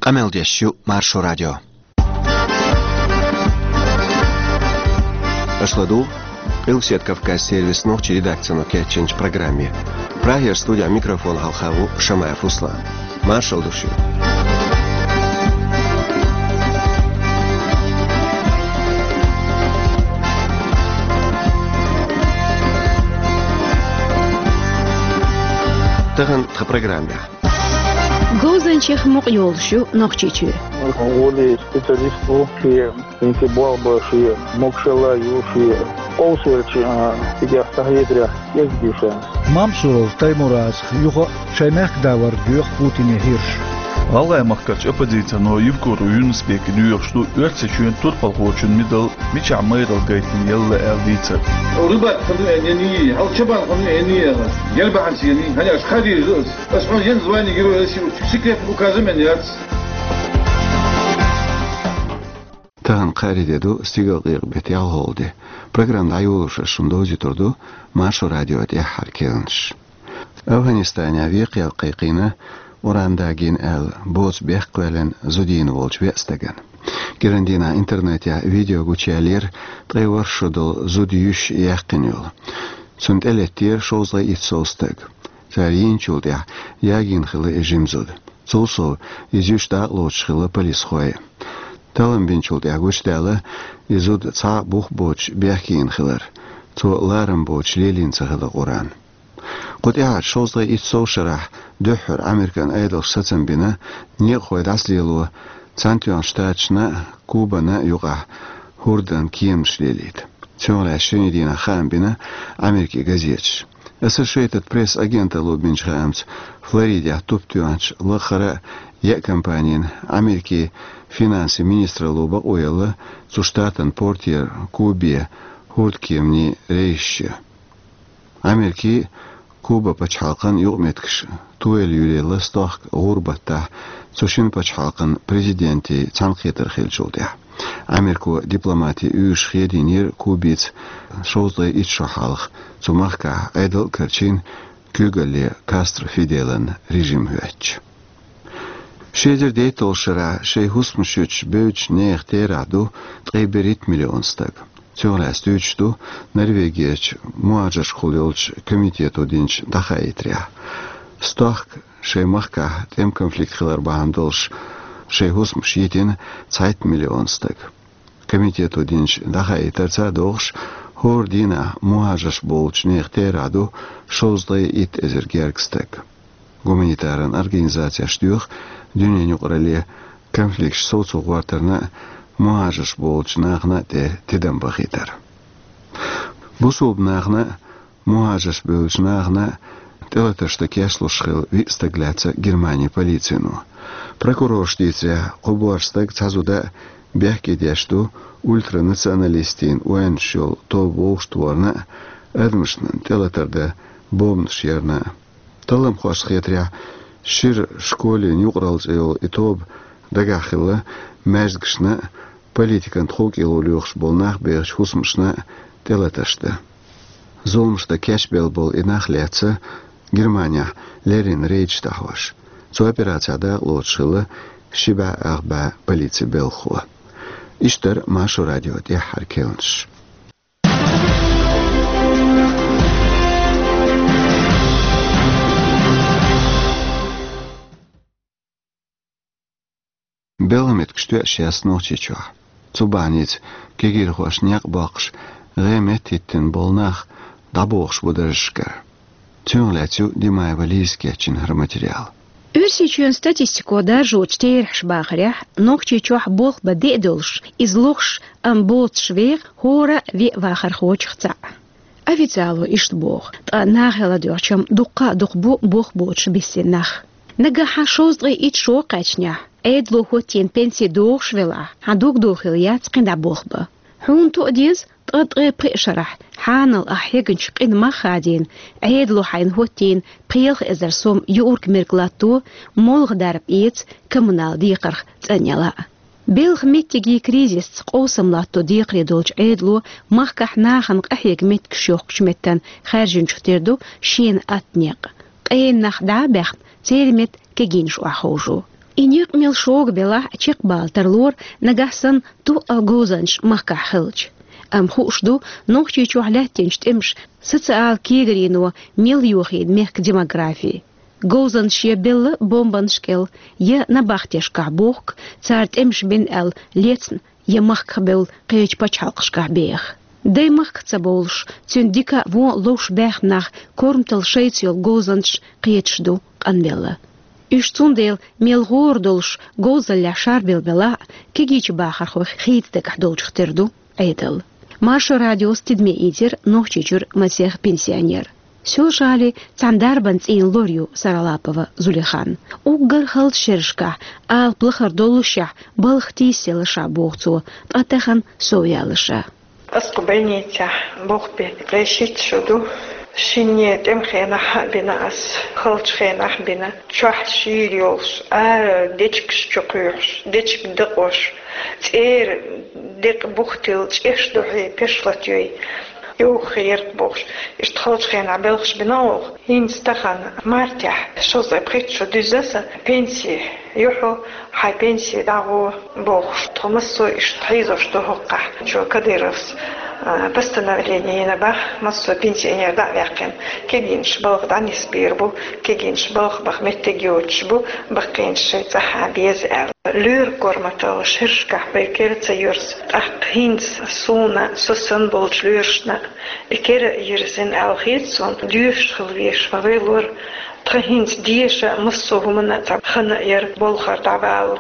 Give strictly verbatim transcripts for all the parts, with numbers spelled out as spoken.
Камел дещу Маршо радио. Ашладу, Илсет Кавказ сервис ночи редакцию Кетченч программе. Прагер студия микрофон Халхаву Шамаев Руслан. Маршал души. Таган в программе. Гозанчих мокьолшу ногчичу. Воли специалисту, что интибуалба, что мокшела, юши, олсверчи, я сагедря, есть диша. Мамсуров Таймураз, юха шаймах давар дюх Путине хирш. Аллай махкач оппозиция, но Евгору Юнспек и Нью-Йорк, что Эрцечуен Турпал хочет мидл, Мича Мэйдл гайтин Елла Эрдица. ربط خدمة يعني أو شباب خدمة يعني يلبح عنسيني هني أش خدي جزء بس من ينزواني يجيبوا هالشيء وشكله مكازم يعني هذا تان قاري دو استيقاظ بتيال هولدي برنامج عيولش الشندوزي تردو مارشو راديو دي حركينش أفغانستان فيقيا القيقينة ورانداجين ال بوز بيحقولن زودين والج بيستجن Герандина интернете видео гучалер тревор шудл зудюш яхкинюл. Цунт элеттер шозла итсостег. Царин чулдя ягин хилы эжимзуд. Цулсо изюш да лочхилы полисхой. Талам бин чулдя гучдала изуд ца бух боч бяхкин хилер. Цу ларам боч лелин цахилы гуран. قد إعاد شوزلا إتسوشرح دحر أمريكان أيدل ستن بنا نيقوي داسليلو Цантион штатчна Кубана юга хурдан киемш лелит. Цёла عشرين دينا خامبина Америки газетч. Associated Press агента Лубинч Хамц Флориде туптюанч лахара я компанин Америки финансы министра Луба Ойла цу штатан портьер Кубе хурткемни рейще. Америки Куба пачхалкан югметкш туэл юлела стах гурбата цушин пачхалкан президенти цанхетер хелжулдя. Америку дипломати үш хединер кубиц шозлы итшахалх цумахка айдл карчин күгөле Кастро Фиделен режим хүч. Шедер дейтолшара шейхусмшүч бөч нехтераду треберит миллион стаг. Цёлас тючту Норвегияч муаджаш хулёлч комитету динч дахайтря. Стах шеймахка тем конфликт хилар баандолш шейхусм шитин цайт миллион стаг. Комитету динч дахайтрца дохш хордина муаджаш болч нехтераду шозлай ит эзергергстаг. Гуманитарен организация штюх дюнен юqrale конфликт соцугвартерна Муажаш болч нахна те тедам бахитар. Бусуб нахна муажаш болч нахна телаташта кяшлушхил вистагляца Германии полицину. Прокурор штиция кубуарстаг цазуда бяхки дяшту ультранационалистин уэншол то волштворна адмшнан телатарда бомншерна. Талам хвашхетря шир школе нюqralzел и тоб дагахила мәжгішні политикан тхук илулюхш болнах берш хусмшна телаташты. Золмшта кәшбел бол инах ләтсі Германия лерин рейдж тахваш. Цу операцияда лотшылы шиба ахба полиция белхуа. Иштер Машу радио де харкелнш. Беломет кштуя шест ночичуа. Цубаниц кегир хошняк бакш ремет иттен болнах дабохш бударышкар. Тюнлятю димаева лискечин материал. Үрсичуен статистику даже учтейрш бахрях ногчичуах бог бадедолш излохш амбот швех хора ви вахар хочхца. Официалу ишт бог. Та нахела дёрчам дука духбу бог боч бисенах. Нагаха шоздгы ит шо качня. Эйдло хотин пенсии дохшвела. Хадук дохил я цкинда бохба. Хун тудиз تقدر بشرح حانل أحيجنش قد ما خادين عيدلو حين هوتين بيلخ إزر سوم يورك ميركلاتو مولغ دارب إيت كمنال ديقرخ تانيلا بيلخ ميتيجي كريزيس قوسم لاتو ديقري دولج عيدلو مخكح ناخن أحيج ميت كشوخ شمتن خارجين شتيردو شين أتنيق قين نخدع بخت تيرمت كجينش أخوجو Инек мел шог бела чек балтерлор нагасан ту алгозанш махкахылч. Ам хушду нохчи чуалятинч темш социал кигрино мел юхид мех демографии. Гозан шия белла бомбаншкел я набахтешка бог царт эмш бен эл лецн я махкабел кеч пачалкшка бех. Дай махкца болш цюндика вон лош бех нах кормтал шейцел гозанш кечду анбелла. Ишцундел мел гордолш гозаля шарбел бела кегич бахар хох хитдек хдолчхтерду эйтел. Маша радиос тидме идер нохчичур масех пенсионер. Все жали цандарбан цин лорью Саралапова Зулихан. Уггар хал шершка, ал плахар долуша, балхти селыша бохцу, атахан соялыша. Аскубайница, бохпе, решит шуду. Шине темхена бина ас халчхена бина чах шириос а дечк чукуш дечк дقوش цер дек бухтил чешдохи пешлатюй يو خير بوش اشتخلت خير عبالغش بناوغ هين ستخن مارتح شوز ابخيت شو دوزاسا بنسي يوحو حي بنسي دعو بوغش تغمسو اشتحيزو شتو هقع شو كديرس بس نavlение на бах массо пенсионер да вякен кегин шбалх да не спирбу кегин шбалх бах меттегиочбу бахкен шеца хабез эл люр корматал ширшка бекерца юрс ах хинс суна сосан болч люршна бекер юрсен эл хитсон дюш хлвеш вавелор трахинс диеша массо хумана хана яр болхар давал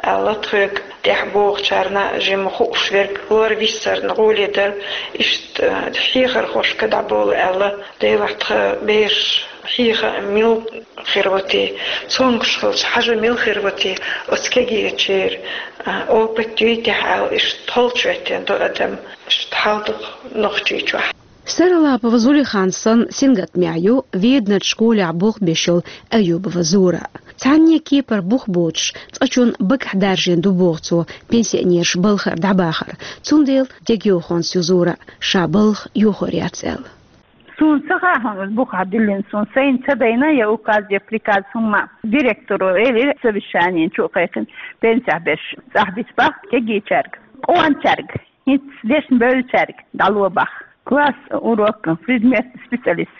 لطرق تحبوغ شارنا جيم خوش ورك لور ويسر نقولي در إشت حيخر خوش كدعبول ألا ديلحت بيش حيخ ميل خيروتي صونغش خلص حاجة ميل خيروتي أسكيجي تشير أو بتويتي حال إشت طلشوتين دو أدم إشت حالدق نختيجوا Саралапова Зулихансон сингат мяю виднат школе абух бешел Аюбова Зура. Цанне кипер бух боч, цачун бык даржен дубохцу, пенсионерш былхар дабахар. Цундел дегюхон сюзура, шабылх юхоряцел. Сун сахахан бух адилин сун сейн цадайна я указе приказ сумма директору или совещание чукайкин пенсия беш. Захдисбах кегичерг. Оанчерг. Ниц дешн бөлчерг. Далуабах. Класс урок, предмет специалист.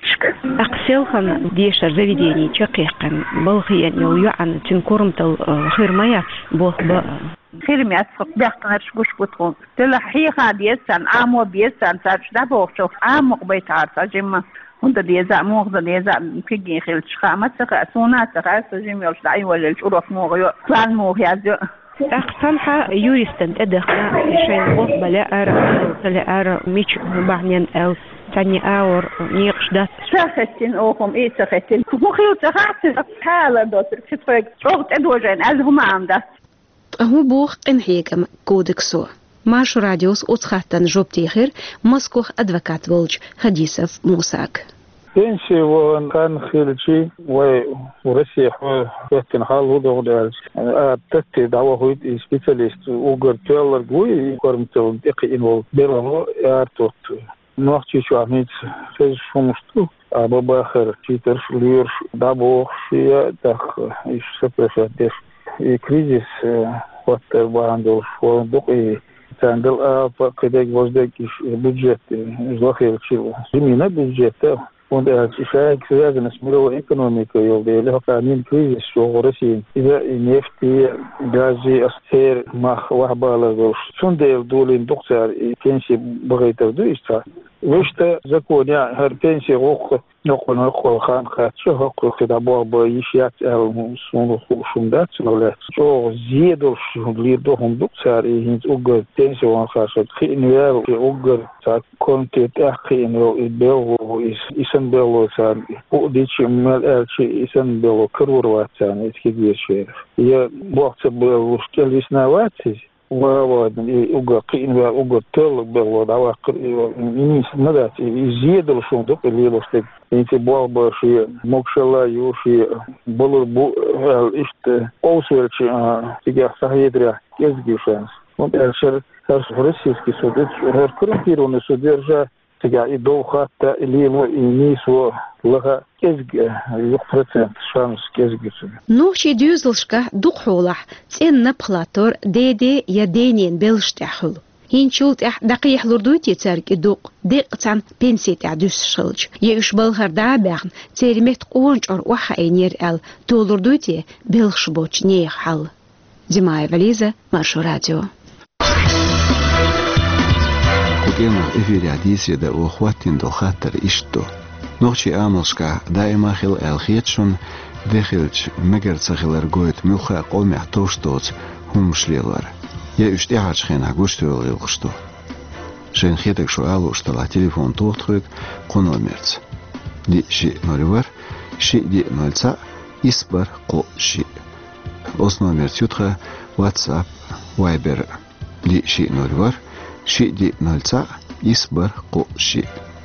أقسلهم ديش الزبيديني شقيقا بلغيا يوعن تنكرمتل خيرمية بوخ بقى خيرمية سخط بيختنرش بوش بطون تلحيخا ديسان عامو بيسان سارش دابوخ شوف عامو قبيت عارسا جمع هند ديزا موغ ديزا كيجي خيلش خامت سخا سونات سخا سجيم يولش دعي وللش عروف موغ كلان موغ يازو أقسمها يوريستن أدخل شيء غوف بلا أرى بلا أرى ميش بعنين أو تاني أور نيقش دات سختين أوهم إيه سختين مخيو سخات حالة دوتر كتفرق روغت أدوجين أزهم عام دات هو بوخ إنهيكم كودكسو ماش راديوس أتخطن جوب تيخير مسكوخ أدفكات ولج حديثف موساك Пенсия вон кан хилчи вай уресих вектен хал удогдалж а татти дава хуит специалист угар теллер гуй кормтел деки инвол бело артот нохчи шуамит фез шумшту а бабахер читер лирш дабо шия так иш сепеша деш и кризис ваттер бандол фондук и тандел а кедек воздек бюджет злохел чил зимина бюджет Und er hat sich sagen, dass wir auch Ökonomik haben, weil er hat einen Krise so gesehen. Dieser Nefti, da sie als Herr macht, wahbala so. Schon der Dolin Doktor, Pensie bereiter durch. Wischte, закон, ja, Herr Pensie auch noch noch kann hat so hoch da Bob ich jetzt er so schon das so letzt. So sie doch lir doch um Doktor in Uger Pensie und hat in wer Uger sagt konnte er in Bello ist ist Bello san. Удичь мал элчи isen Bello kurwatsan эти вещи. Я бог был устелисновать وواحد يوجد قين ويوجد تل بالوضع وقر إني سمعت يزيد الشندق اللي يلصق إنتي بواب شيء مكشلا يوشي بلور بو إشت أوسول شيء تيجي صحيح درا يزجي شانس وانت أشر هرس هرسيس كسودت هر كرم كيرون سوديرجا تجا يدوخة اللي هو ينيسو لها كزج يخرج شانس كزج. نوشي دوزلشكا دقحولح تين نبخلاتور ديدي يدينين بلشتحل. هين شولت اح دقيح لردوتي تارك دوق دقتان بنسيت عدوس شلج. يوش بالهر دابعن تيرمت قونج اور وحا اينير ال تولردوتي بلش بوچ نيخ حل. دماء فاليزة مارشو راديو. كوكينا إفيري عديسي دا وخواتين دو خاطر إشتو. نوشي آملشكا دائما خل الخيتشون دخلش مجرد خلر جويت ملخا قومي عطوشتوت هم شليلر. يا اشتعاج خين عقوشتو الغلقشتو. شين خيتك شو آلوش طلع تليفون توتخوك قنو مرتز. دي شي نوريور شي دي نولتسا إسبر قو شي. أصنو مرتيوتخا واتساب وايبر دي شي نوريور شي دي نولتسا إسبر قو شي.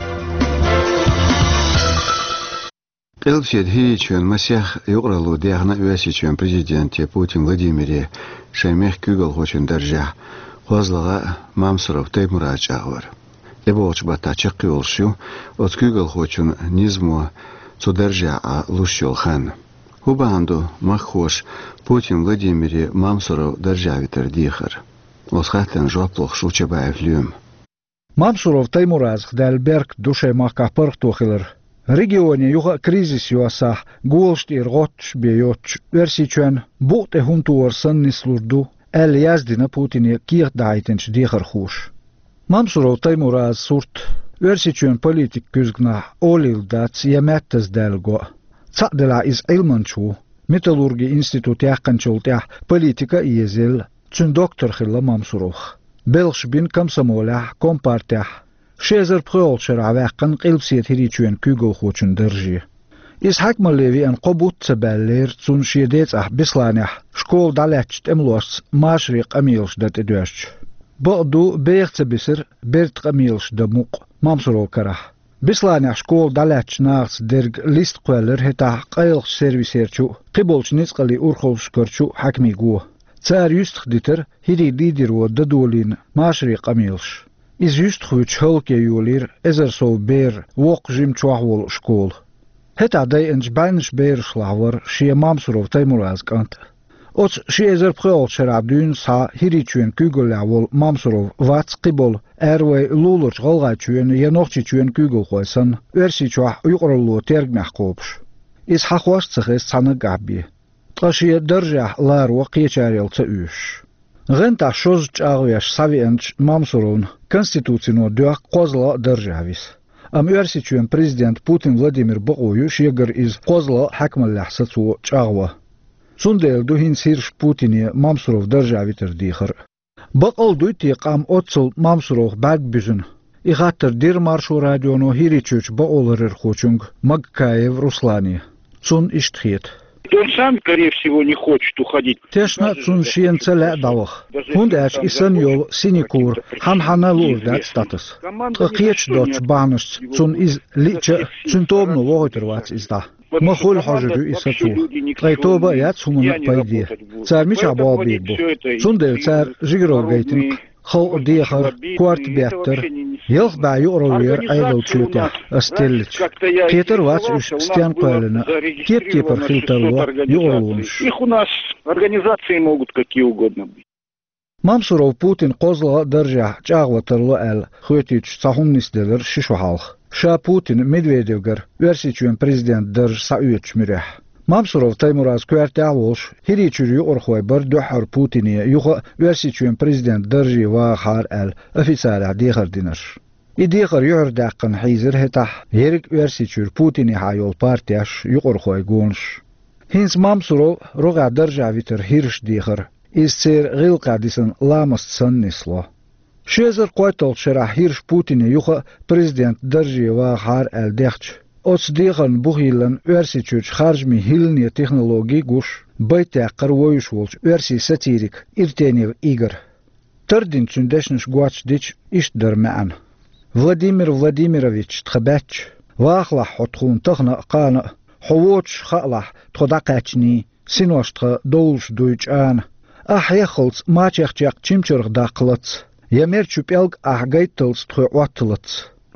قلبشيد هيچون مسيح يقرلو ديغنا واسيچون президент Путин Владимире шаймех күгөл хочун дәрҗә хозлыга Мамсуров Теймурач агыр. Эбоч бата чыккы олшу от күгөл хочун низмо цо дәрҗә а лушол хан. Хубанду махош Путин Владимире Мамсуров дәрҗә витер дихер. Осхатлен жоплох шучабаев люм. Мамсуров Теймураз Дальберг душе макапыр тухилер. Регионе юга кризис юаса голштир готш бейотч версичен бут хум туорсан нислурду эл яздина Путине кир дайтенч дихер хуш. Мамсуров Теймураз сурт версичен политик күзгна олил дац яметтес делго. Цадела из Илманчу металлурги институт яқанчултя политика иезел чун доктор хилла Мамсуров. Белш бин комсомоля компартия شیزر پخول شرع وقن قلب سیت هری چون کوگل خوچن درجی. از حکم لیوی ان قبوت سبالیر چون شیدیت اه بسلانه شکول دالچت املوس ماشریق امیلش دت ادوش. بعدو بیخت بسر برت امیلش دموق مامسرو کره. بسلانه شکول دالچ ناس درگ لیست قلر هتا قیل سرویسرچو قبولش نسقلی اورخولش کرچو حکمی گو. تار یست دیتر هری لیدر و ددولین ماشریق امیلش. Is just goed hulke julier is er zo beer wok jim twaalf school. Het adij een Spanisch beerslaver she Mamsurov Teimuraz kant. Ots she is er prol sherabdun sa hirichuen kugelawol Mamsurov wat qibol erwe lulur golgachuen je nochtchuen kugel qoysan versichwa uqrolu tergnach qopsh. Is haqwas tsigis sana gabi. Qashi darja lar waqiyacharil tsuush. Renta shoz chagyash saviench Mamsurovn Конституцийно дюах козла державис. Am ursичuen президент Путин Владимир Богою шегер из козла хакмалляхса цу чагва. Сундел духин сирш Путине Мамсуров державитер дихер. Бакал дуйти кам отцул Мамсуров баг бюзен. Ихаттер дир маршу радионо хиричуч баолерер хочунг Магкаев Руслани. Цун иштхет. Он сам, скорее всего, не хочет уходить. Тешна цун шиен целя давах. Хундаш исан йол синикур хан хана лурдат статус. Тхиеч доч бануш цун из лича цун тобну логотервац изда. Махул хажру исату. Трайтоба я цумун пайди. Цар мича бабибу. Цун дел цар жигрол гейтинг. خو ديخر كوارت بيتر يلخ بايو رولير ايدل تشوتيا استيلج كيتر واتش اش ستيان قالنا كيب كيبر خيتلو يورونش их у нас организации могут какие угодно быть. Мамсуров Путин قوزلا درجة چاغوترلو ال خوتيچ صاحونيس دلر شيشوحالخ شا Путин Медведевгер версичuen президент درج ساويچ مرح Мамсуров Теймураз кварталош хиричури орхой бар дохар Путине юха версичuen президент держи ва хар ал официаля дихар динаш. И дихар юрдаккан хизер хетах ерик версичур Путине хайол партияш юорхой гонш. Хинс Мамсуров рога держа витер хирш дихар из цер гилкадисан ламаст саннисло. Шезер qoytol шера хирш Путине юха президент держи ва хар ал дехч. Оц диган бухилан версичуч харжми хилния технологии гуш байта qarwoyush wolch versi satirik irtenев игр. Тардин чундешнш гуач дич иштдер маан. Владимир Владимирович тхабач واخلا حطخون تخنا قانا حووش خالا تخدقاتني سينوشتخ دولش دويج آن أحيخلص ما تيخ تيخ تيمچرغ داقلت يمير چوبيلغ أحغيتلس تخواتلت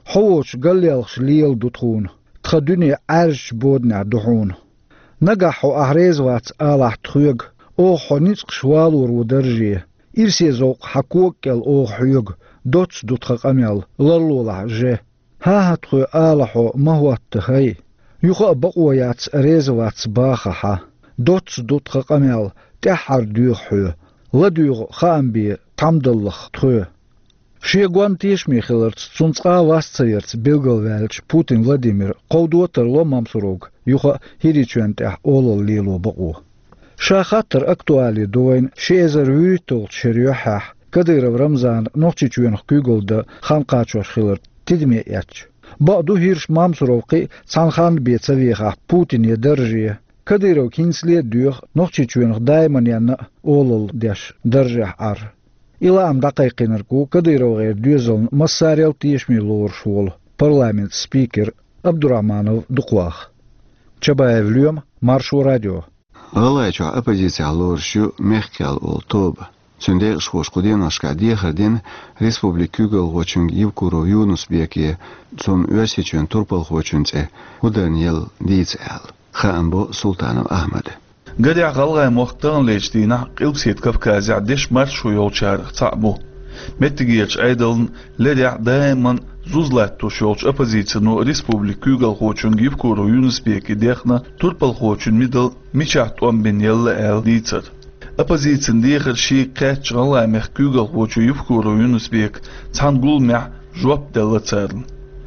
حوش قليلش ليل دتخون تخدني عرش بودنا دحون نجحوا أهريز وات آلح تخيق أو حنيتق شوالور ودرجي إرسي زوق حكوك أو حيق دوتس دوتخق أميال لرلولح جي ها هتخو آلحو مهو التخي يخو بقويات أريز وات باخحا دوتس دوتخق أميال تحر ديوخو لديوغ خامبي تمدلخ تخو شيغوان تيشمي خلرت سونصقا واسцаерц белгелвелч Путин Владимир قودوتر لو مامسروغ يخو هيريچونت اولل ليلو بقو شاخاتر اكتوالي دوين شيزر ويتول شريوحح كدير رمضان نوچيچون خكوغولد خانقاچوش خلرت تدمي ياچ بعدو هيرش مامسروغي سانخان بيتسويخا Путин يدرجي كديرو كينسلي دوخ نوچيچون دايمن ين اولل ديش درجه ار إلا أم دقيقين ركو كديرو غير دوزن مساريل تيشمي لور شول парламент спикер Абдурахманов Дуквах. Чабаев Льем, Маршу радио. غلايچو оппозиция лоршу мехкал олтоба. Сюндег шхош куденашка дехарден республик Күгөл гочун Евкуров Юнус беки сон өсечен турпал гочунце удан ел дицел. Хаамбо Султанов Ахмад. قدع غلغة مختان ليجدينا قلبسيت كفكازع ديش مرشو يولشار تعبو متجيلش ايضا لدع دائما زوزلات توشولش оппозициону республик Күгөл гочун Евкуров Юнус беки дехна турпал гочун мидл мичат он бен елла эл дицер. Оппозицион дехер ши кэтч غلغة мех Күгөл гочу Евкуров Юнус бек цангул мех жуап делла церн.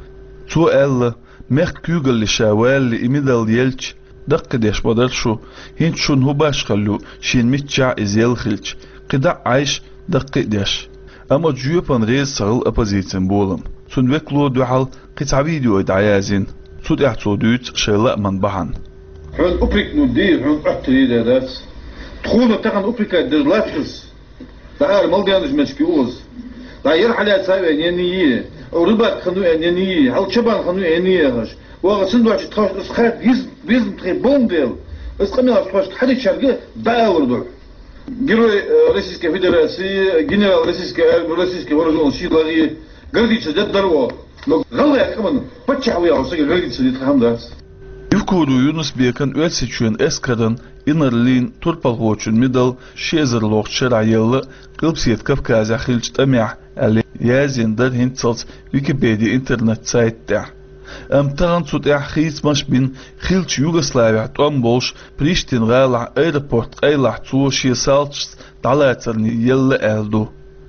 Цу элла мех Күгөл лишавал имидал елч دق ديش بدرشو هين شون هو باش خلو شين متجع إزيل خلش قدع عايش دق ديش أما جيوبان ريز سغل أبازيتين بولم سون وكلو دوحل قطع فيديو إدعيازين سود احتو دوت شيلاء من بحن حون أبريك ندير حون أحتري دادات تخونا تاقن أبريكا درلاتخس دعار ملديانش مشكي أوز دعا يرحلات سايوة ينينيه أو ربات خنو ينينيه هل شبان خنو ينينيه وقت سندوش تخش اسخات يز بيزم تخي بومبيل اسخمي تخش حدي شرقه داوردو герой Российской Федерации генерал российской российской вооруженных сил лаги гордится дед дарво но галая каман почав я усаги гордится дед хамда Евкуру Юнус бекан ölseçuen eskadan inarlin turpal goçun midal şezerloq şeraylı qılpsiyet Kafkazya xilç tamah ali yazin dar hintsals Wikipedia internet saytda أم تغن صوت أحيس مش بين خلش يوغوسلافيا توم بولش بريشتين غالع أيربورت قيلع تو شي سالتش طلعترني يلا ألدو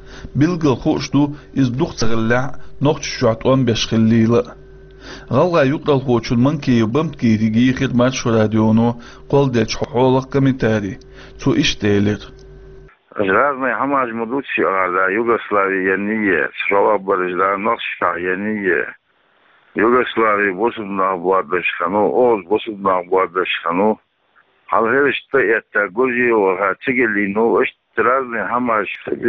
بلغل خوش دو إز دوخ تغلع نوخش شوات وان بيش خليلة غالع يقرأ الخوشون منكي وبمكي تيجي خدمات شو راديونو قول ديش حولك كميتاري تو إش تيلر Разные хамаж мудучи على يوغوسلافيا نية سروا برجلا نقش يعني Югославия босудна буадашхану, оз босудна буадашхану. Халхеришта это гозио хатигелину, эш разные хамаш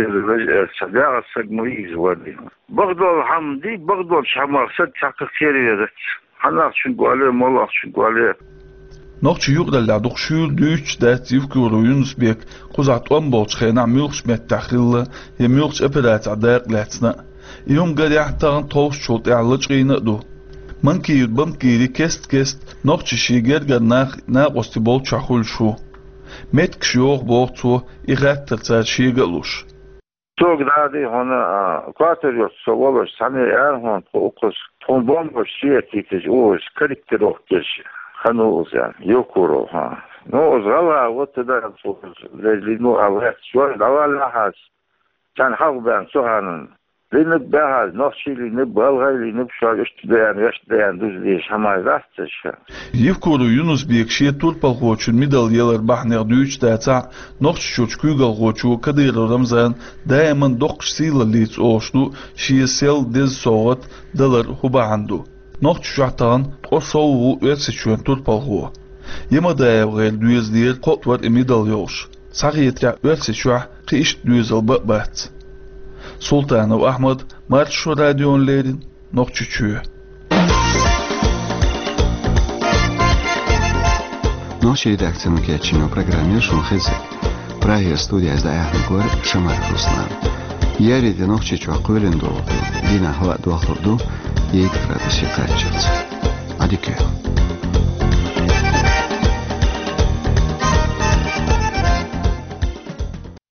садяга сагмуи звали. Багдал хамди, багдал шамар сад чаккеревет. Ханах шунгуале, молах шунгуале. Нохчу югдалда духшул дүйч дат Евкуров Юнус бек кузат он болч хена мюлш меттахилла, я мюлш операция дак латсна. يوم قد يحتاج توش شوط يعلج قينقدو منكي يدبمكي دي كست كست نوخش شيجر قد ناق ناقوستي بول شاخول شو متك شيوخ بوغتو إغات تلتاد شيقلوش توق دادي هنا قاتل يصولوش ساني ايرهون توقس تون بومبوش شيئتيتش اوش كاركتروختش خنوز يعني يوكورو ها نوز غلا وطدا لجلينو اوهات شوي دوا لحاس كان حق بان سوهانن لينك بهاز نفسي لينك بالغاي لينك شاج اشتديان يشتديان دوزليش هماي راستش Евкуру Юнус бекшие турпал хочун мидал елер бахнер дүйч дайца нохч шоч күйгал хочу кадыр рамзан дайман докш сила лиц ошду шие сел дез соғат далар хубаанду нохч шатан осоу өтсечuen турпал хо ема дайв гел дүйездер котвар мидал yoш сагиетя өтсечуа қиш дүйезал бат Султанов Ахмад, Маршу радион Лерин, Нохчучуя. Ночи редакцию кечину программе Шунхезе. Прагия студия из Даяхна Гор Шамар Руслан. Я реди Нохчичу Акулинду, Дина Хват Дуахурду, ейк радоси качец. Адике.